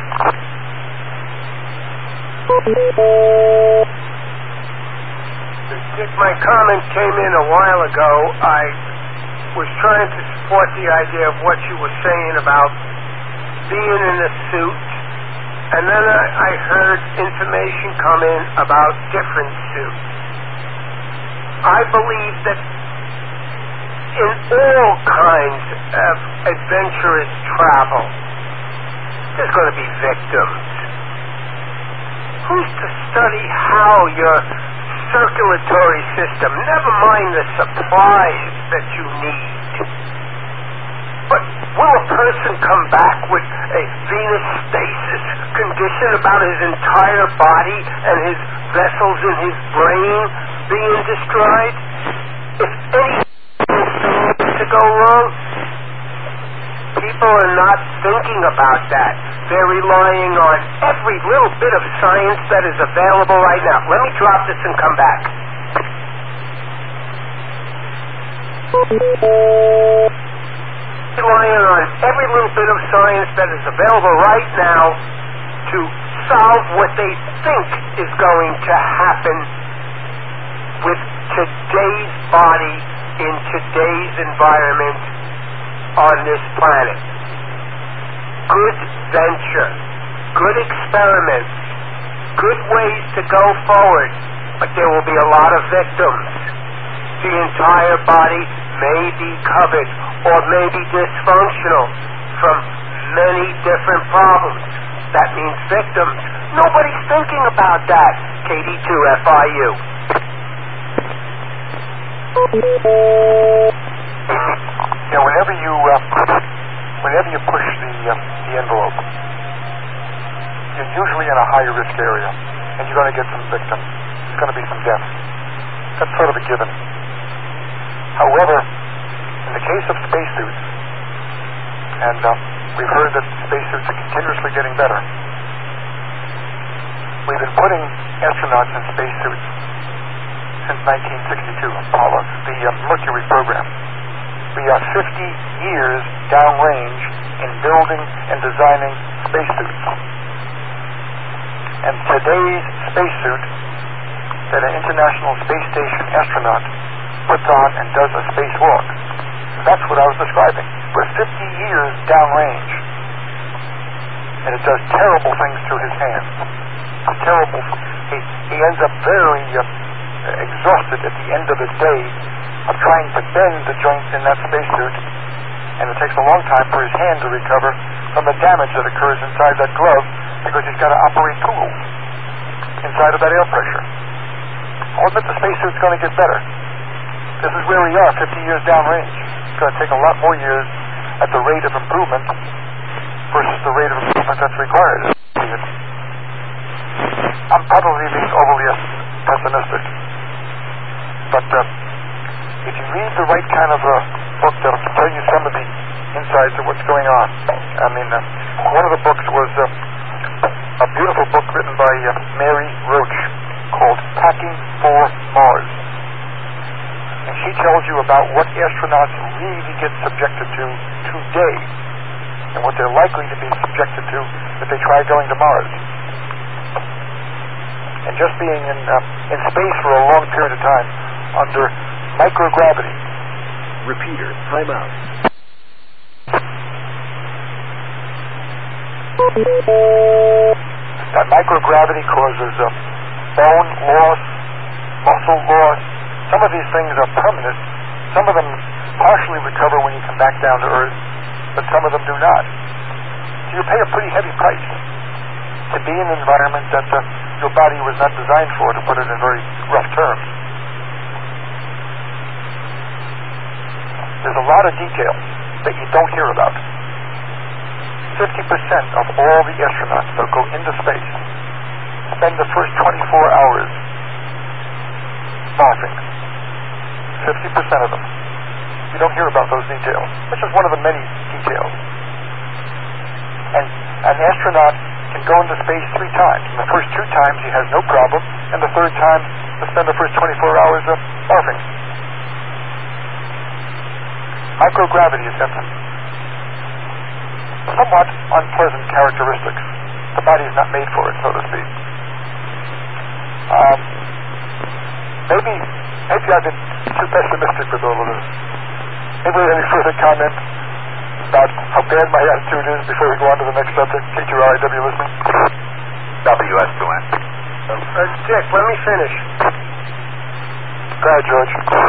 Dick, my comment came in a while ago. I was trying to support the idea of what you were saying about being in a suit, and then I, I heard information come in about different suits. I believe that in all kinds of adventurous travel, there's going to be victims. Who's to study how your circulatory system, never mind the supplies that you need, but will a person come back with a venous stasis condition about his entire body and his vessels in his brain being destroyed? If anything is to go wrong, people are not thinking about that. They're relying on every little bit of science that is available right now. Let me drop this and come back. Relying on every little bit of science that is available right now to to solve what they think is going to happen with today's body in today's environment on this planet. Good venture, good experiments, good ways to go forward, but there will be a lot of victims. The entire body may be covered or may be dysfunctional from many different problems. That means victims. Nobody's thinking about that. K D two F I U. Yeah, whenever you uh, whenever you push the uh, the envelope, you're usually in a high risk area, and you're going to get some victims. There's going to be some deaths. That's sort of a given. However, in the case of spacesuits, and uh, we've heard that spacesuits are continuously getting better. We've been putting astronauts in spacesuits since nineteen sixty-two, Apollo, the uh, Mercury program. We are fifty years downrange in building and designing spacesuits. And today's spacesuit that an International Space Station astronaut puts on and does a spacewalk, that's what I was describing. We're fifty years downrange. And it does terrible things to his hands. Terrible. He, he ends up very uh, exhausted at the end of the day of trying to bend the joints in that spacesuit, and it takes a long time for his hand to recover from the damage that occurs inside that glove because he's got to operate tools inside of that air pressure. I'll admit the spacesuit's going to get better. This is where we are, fifty years downrange. It's going to take a lot more years at the rate of improvement versus the rate of improvement that's required. I'm probably being overly pessimistic, but uh, if you read the right kind of uh, book that'll tell you some of the insides of what's going on. I mean, uh, one of the books was uh, a beautiful book written by uh, Mary Roach called Packing for Mars. And she tells you about what astronauts really get subjected to today and what they're likely to be subjected to if they try going to Mars. And just being in uh, in space for a long period of time under microgravity. Repeater, time out. That microgravity causes uh, bone loss, muscle loss. Some of these things are permanent. Some of them partially recover when you come back down to Earth, but some of them do not. So you pay a pretty heavy price to be in an environment that uh, your body was not designed for, to put it in very rough terms. There's a lot of detail that you don't hear about. fifty percent of all the astronauts that go into space spend the first twenty-four hours barfing. fifty percent of them. You don't hear about those details, which is one of the many details. And an astronaut can go into space three times. And the first two times he has no problem, and the third time he'll spend the first twenty-four hours uh, barfing. Microgravity is something somewhat unpleasant characteristics. The body is not made for it, so to speak. Um, maybe, maybe I've been too pessimistic with all of this. Maybe any further comment about how bad my attitude is before we go on to the next subject? K two R I W listening? W S two N. Uh, Dick, let me finish. Go ahead, George.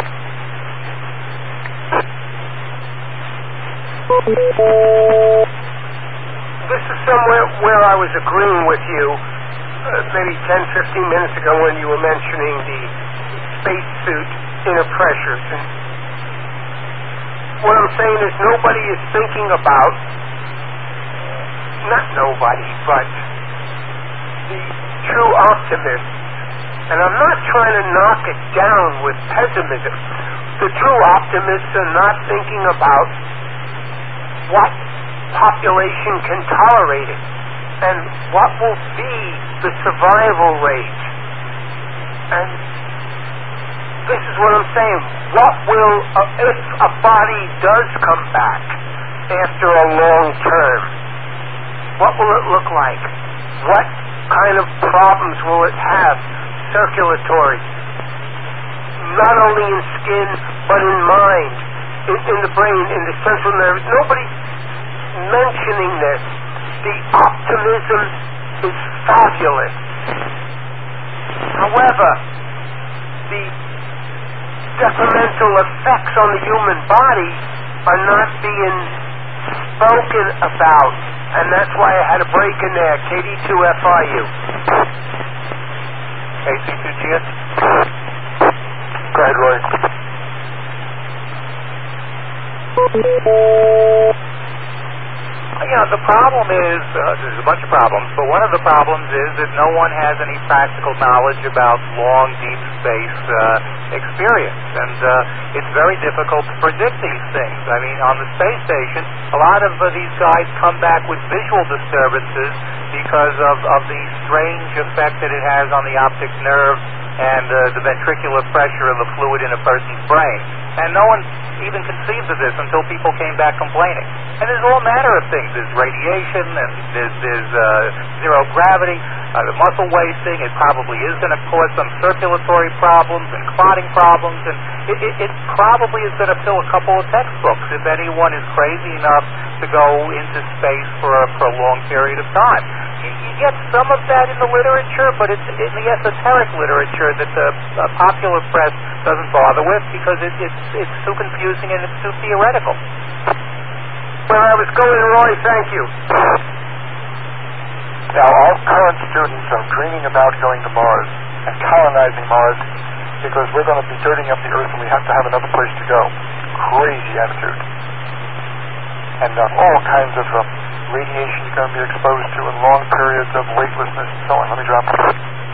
This is somewhere where I was agreeing with you uh, maybe ten, fifteen minutes ago when you were mentioning the spacesuit inner pressures. And what I'm saying is nobody is thinking about, not nobody, but the true optimists. And I'm not trying to knock it down with pessimism. The true optimists are not thinking about what population can tolerate it and what will be the survival rate. And this is what I'm saying. What will, uh, if a body does come back after a long term, what will it look like? what kind of problems will it have? Circulatory. Not only in skin, but in mind, in, in the brain, in the central nervous. Nobody's mentioning this. The optimism is fabulous. However, the detrimental effects on the human body are not being spoken about. And that's why I had a break in there. K D two F I U. K C two G S? Go ahead, Roy. You know, the problem is, uh, there's a bunch of problems, but one of the problems is that no one has any practical knowledge about long, deep space uh, experience. And uh, it's very difficult to predict these things. I mean, on the space station, a lot of uh, these guys come back with visual disturbances because of, of the strange effect that it has on the optic nerve and uh, the ventricular pressure of the fluid in a person's brain. And no one even conceived of this until people came back complaining. And there's all manner of things. There's radiation, and there's, there's uh, zero gravity, uh, the muscle wasting. It probably is going to cause some circulatory problems and clotting problems, and it, it, it probably is going to fill a couple of textbooks if anyone is crazy enough to go into space for a prolonged period of time. You, you get some of that in the literature, but it's in the esoteric literature that the uh, popular press doesn't bother with because it, it's, it's too confusing and it's too theoretical. Where I was going, Roy, thank you. Now, all current students are dreaming about going to Mars and colonizing Mars because we're going to be dirtying up the Earth and we have to have another place to go. Crazy attitude. And uh, all kinds of uh, radiation you're going to be exposed to and long periods of weightlessness and so on. Let me drop it.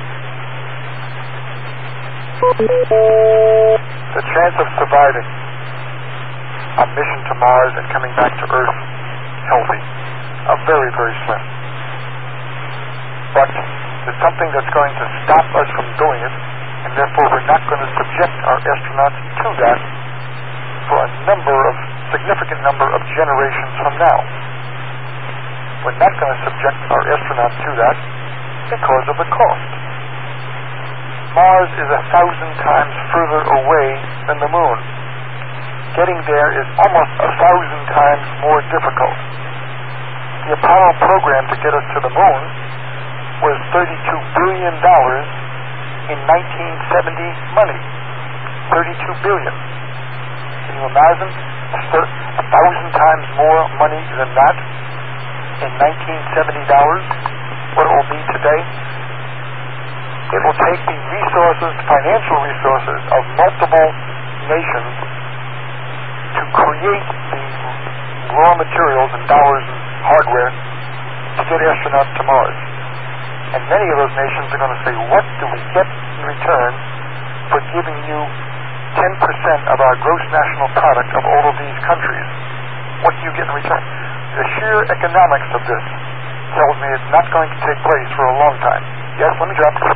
The chance of surviving a mission to Mars and coming back to Earth healthy are very, very slim. But there's something that's going to stop us from doing it, and therefore we're not going to subject our astronauts to that for a number of, significant number of generations from now. We're not going to subject our astronauts to that because of the cost. Mars is a thousand times further away than the Moon. Getting there is almost a thousand times more difficult. The Apollo program to get us to the Moon was thirty-two billion dollars in nineteen seventy money. thirty-two billion dollars. Can you imagine a thousand times more money than that in nineteen seventy dollars? What it will be today? It will take the resources, financial resources of multiple nations to create the raw materials and dollars and hardware to get astronauts to Mars. And many of those nations are going to say, what do we get in return for giving you ten percent of our gross national product of all of these countries? What do you get in return? The sheer economics of this tells me it's not going to take place for a long time. Yes, let me drop it.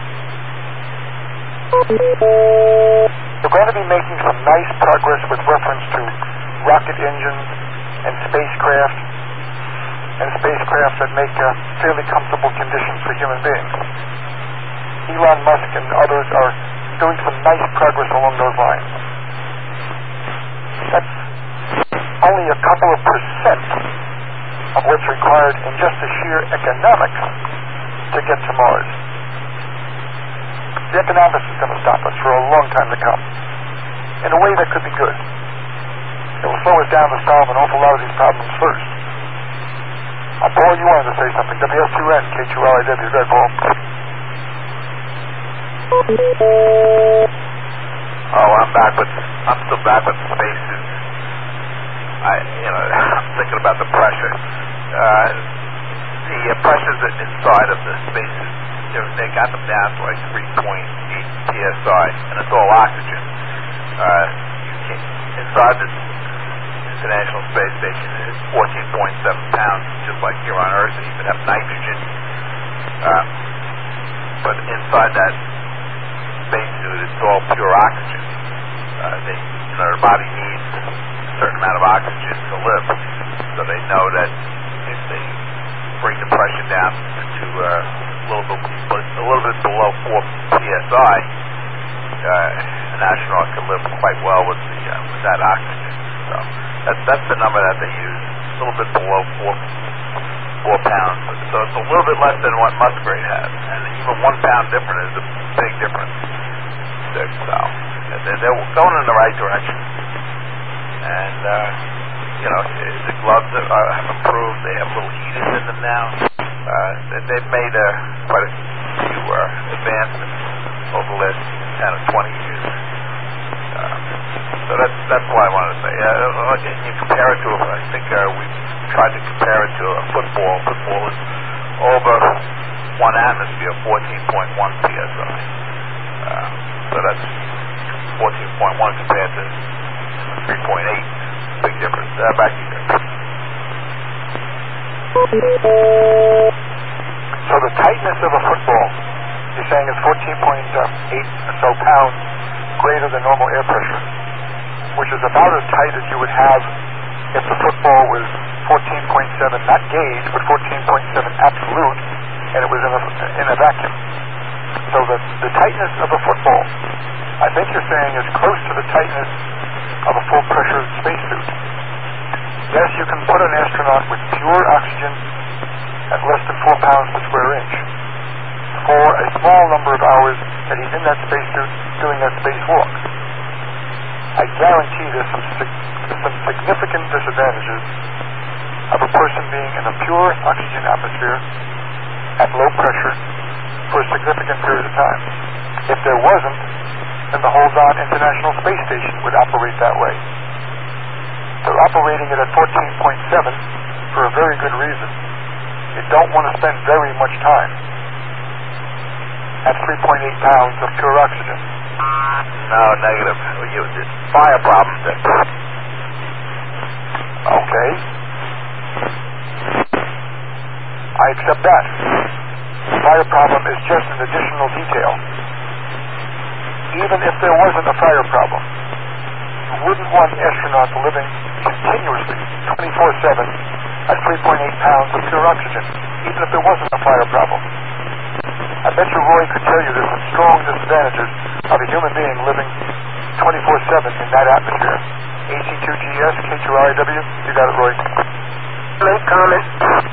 We're going to be making some nice progress with reference to rocket engines and spacecraft and spacecraft that make uh, fairly comfortable conditions for human beings. Elon Musk and others are doing some nice progress along those lines. That's only a couple of percent of what's required in just the sheer economics to get to Mars. The economics is going to stop us for a long time to come. In a way that could be good. It will slow us down to solve an awful lot of these problems first. Uh, Paul, you wanted to say something. W S two N, K two L I W. Go ahead, Paul. Oh, I'm back with, I'm still back with spacesuits. I, you know, I'm thinking about the pressure. Uh, the uh, pressures inside of the spacesuits, they got them down to like three point eight P S I, and it's all oxygen. Uh, you can, inside this International Space Station, it's fourteen point seven pounds, just like here on Earth, and you can have nitrogen. Uh, but inside that spacesuit, it's all pure oxygen. Uh, they, you know, their body needs a certain amount of oxygen to live, so they know that if they bring the pressure down to to uh, a little bit, but a little bit below four P S I, uh, an astronaut can live quite well with the uh, with that oxygen. So that's that's the number that they use, a little bit below four four pounds. So it's a little bit less than what Musgrave has, and even one pound different is a big difference. So they're, they're going in the right direction, and uh, you know the gloves are, have improved. They have little heaters in them now. Uh, they've made uh, quite a few uh, advancements over the last ten or twenty years. Uh, so that's that's what I wanted to say. Uh, you compare it to, I think uh, we tried to compare it to a football. Football is over one atmosphere, fourteen point one P S I. Uh, so that's fourteen point one compared to three point eight. Big difference. Uh, back to you. So the tightness of a football, you're saying, is fourteen point eight or so pounds greater than normal air pressure, which is about as tight as you would have if the football was fourteen point seven, not gauge, but fourteen point seven absolute, and it was in a, in a vacuum. So the, the tightness of a football, I think you're saying, is close to the tightness of a full-pressure spacesuit. Yes, you can put an astronaut with pure oxygen at less than four pounds per square inch for a small number of hours that he's in that spacesuit doing that spacewalk. I guarantee there's some, there's some significant disadvantages of a person being in a pure oxygen atmosphere at low pressure for a significant period of time. If there wasn't, then the Holdon International Space Station would operate that way. They're operating it at fourteen point seven for a very good reason. You don't want to spend very much time at three point eight pounds of pure oxygen. No, negative. You, fire problems there. Okay. I accept that. The fire problem is just an additional detail. Even if there wasn't a fire problem, you wouldn't want astronauts living continuously, twenty-four seven, at three point eight pounds of pure oxygen, even if there wasn't a fire problem. I bet you Roy could tell you there's some strong disadvantages of a human being living twenty-four seven in that atmosphere. A C two G S, K two R I W, you got it, Roy. No comment.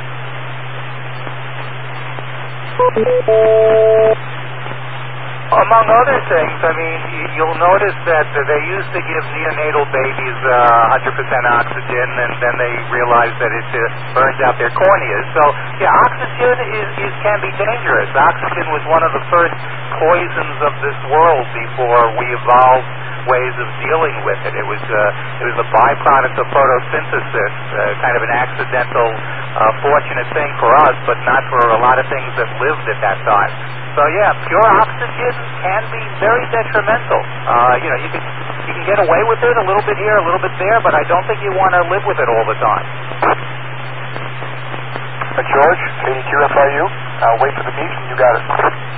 Among other things, I mean, you'll notice that they used to give neonatal babies uh, one hundred percent oxygen, and then they realized that it uh, burns out their corneas. So, yeah, oxygen is, is can be dangerous. Oxygen was one of the first poisons of this world before we evolved ways of dealing with it. It was uh, it was a byproduct of photosynthesis, uh, kind of an accidental, uh, fortunate thing for us, but not for a lot of things that lived at that time. So yeah, pure oxygen can be very detrimental. Uh, you know, you can you can get away with it a little bit here, a little bit there, but I don't think you want to live with it all the time. Uh, George, K D Q F I U, I'll wait for the beep, and you got it.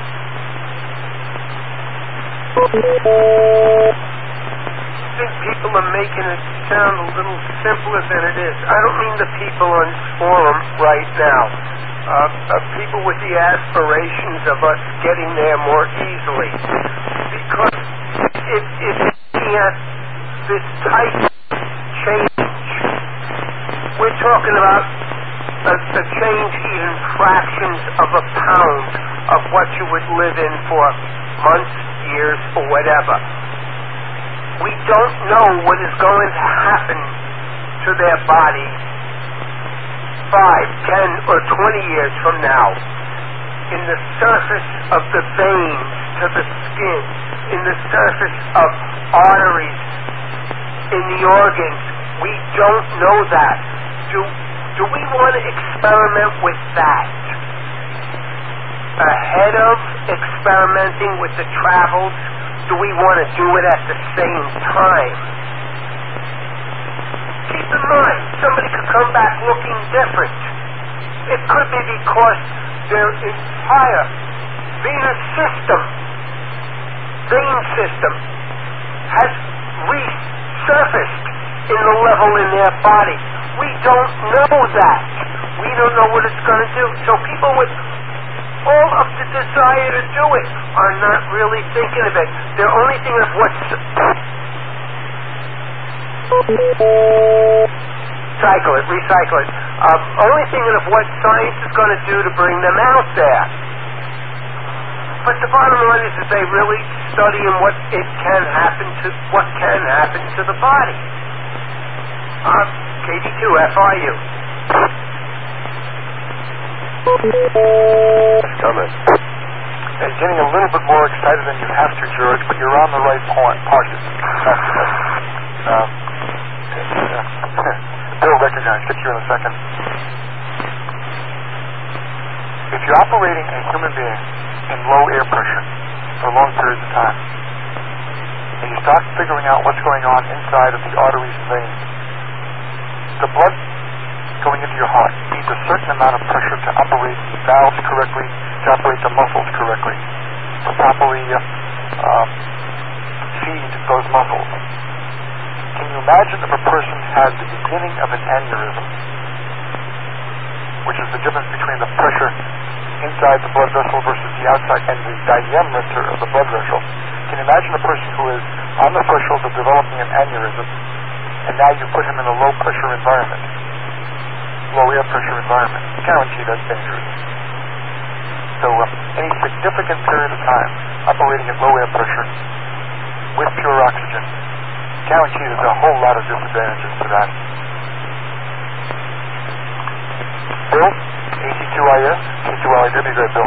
I think people are making it sound a little simpler than it is. I don't mean the people on this forum right now. Uh, uh, people with the aspirations of us getting there more easily. Because if, if looking at this type of change, we're talking about a, a change even fractions of a pound of what you would live in for months, years, or whatever. We don't know what is going to happen to their body five, ten, or twenty years from now. In the surface of the veins to the skin, in the surface of arteries, in the organs, we don't know that. Do, do we want to experiment with that? Ahead of experimenting with the travels, do we want to do it at the same time? Keep in mind, somebody could come back looking different. It could be because their entire venous system, vein system, has resurfaced in the level in their body. We don't know that. We don't know what it's going to do. So people with all of the desire to do it, are not really thinking of it. They're only thinking of what's... Cycle it, recycle it. Uh, only thinking of what science is going to do to bring them out there. But the bottom line is that they really studying what it can happen to, what can happen to the body. Uh, K D two F R U. Comment. Hey, getting a little bit more excited than you have to, George, but you're on the right point. Part. Um, Bill recognized. Get you in a second. If you're operating a human being in low air pressure for long periods of time, and you start figuring out what's going on inside of the arteries and veins, the blood going into your heart needs a certain amount of pressure to operate the valves correctly, to operate the muscles correctly, to properly uh, uh, feed those muscles. Can you imagine if a person had the beginning of an aneurysm, which is the difference between the pressure inside the blood vessel versus the outside, and the diameter of the blood vessel? Can you imagine a person who is on the threshold of developing an aneurysm, and now you put him in a low pressure environment, low air pressure environment? Guaranteed that's dangerous. So uh, any significant period of time operating at low air pressure with pure oxygen, guaranteed there's a whole lot of disadvantages to that. Bill, A C two I S, K two L I W, go ahead, Bill.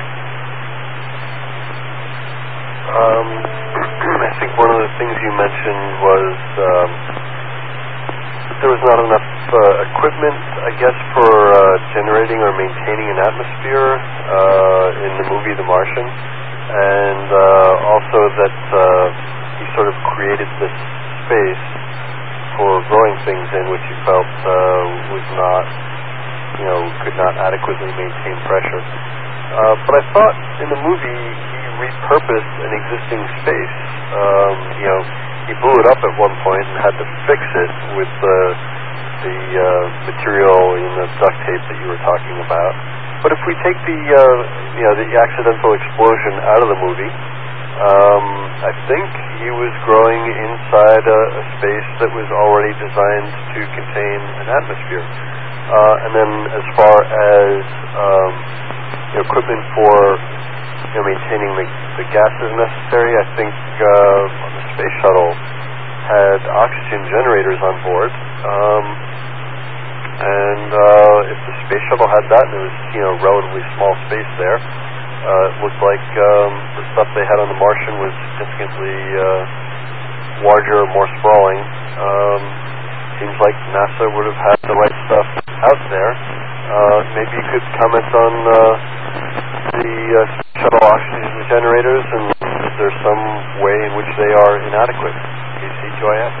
Um, I think one of the things you mentioned was um, that there was not enough uh, equipment, I guess, for uh, generating or maintaining an atmosphere uh, in the movie The Martian, and uh, also that uh, he sort of created this space for growing things in which he felt uh, was not, you know, could not adequately maintain pressure. Uh, but I thought in the movie he repurposed an existing space. Um, you know, he blew it up at one point and had to fix it with the the uh, material in the duct tape that you were talking about. But if we take the uh, you know the accidental explosion out of the movie, um, I think he was growing inside a, a space that was already designed to contain an atmosphere. Uh, and then as far as um, you know, equipment for you know, maintaining the, the gases necessary, I think uh, on the space shuttle had oxygen generators on board. Um, and uh, if the space shuttle had that, and there was you know relatively small space there, uh, it looked like um, the stuff they had on the Martian was significantly uh, larger, more sprawling. Um, seems like NASA would have had the right stuff out there. Uh, maybe you could comment on uh, the uh, shuttle oxygen generators, and is there some way in which they are inadequate? A C two I S.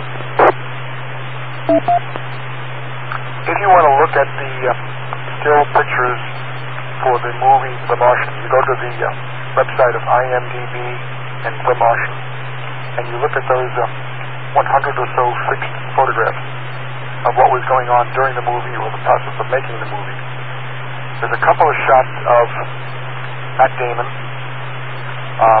If you want to look at the uh, still pictures for the movie The Martian, you go to the uh, website of I M D B and The Martian, and you look at those uh, one hundred or so fixed photographs of what was going on during the movie or the process of making the movie. There's a couple of shots of Matt Damon um,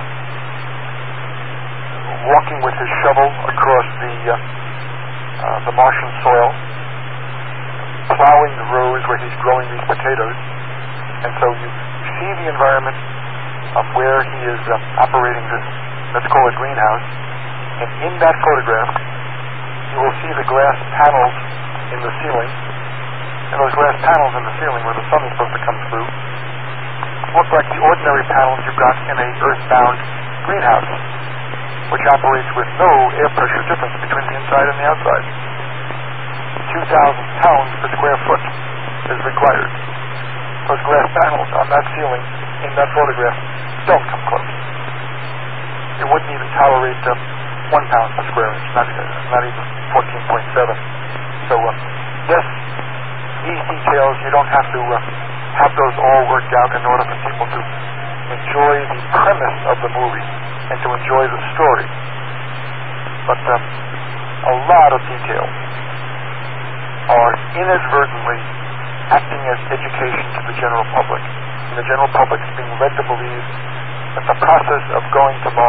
walking with his shovel across the uh, uh, the Martian soil, plowing the rows where he's growing these potatoes. And so you see the environment of where he is uh, operating this, let's call it greenhouse, and in that photograph you will see the glass panels in the ceiling, and those glass panels in the ceiling where the sun is supposed to come through look like the ordinary panels you've got in a earthbound greenhouse, which operates with no air pressure difference between the inside and the outside. two thousand pounds per square foot is required. Those glass panels on that ceiling in that photograph don't come close. It wouldn't even tolerate uh, one pound per square inch, not, not even fourteen point seven. So, uh, yes, these details, you don't have to uh, have those all worked out in order for people to enjoy the premise of the movie and to enjoy the story. But uh, a lot of details are inadvertently acting as education to the general public. And the general public is being led to believe that the process of going to Mars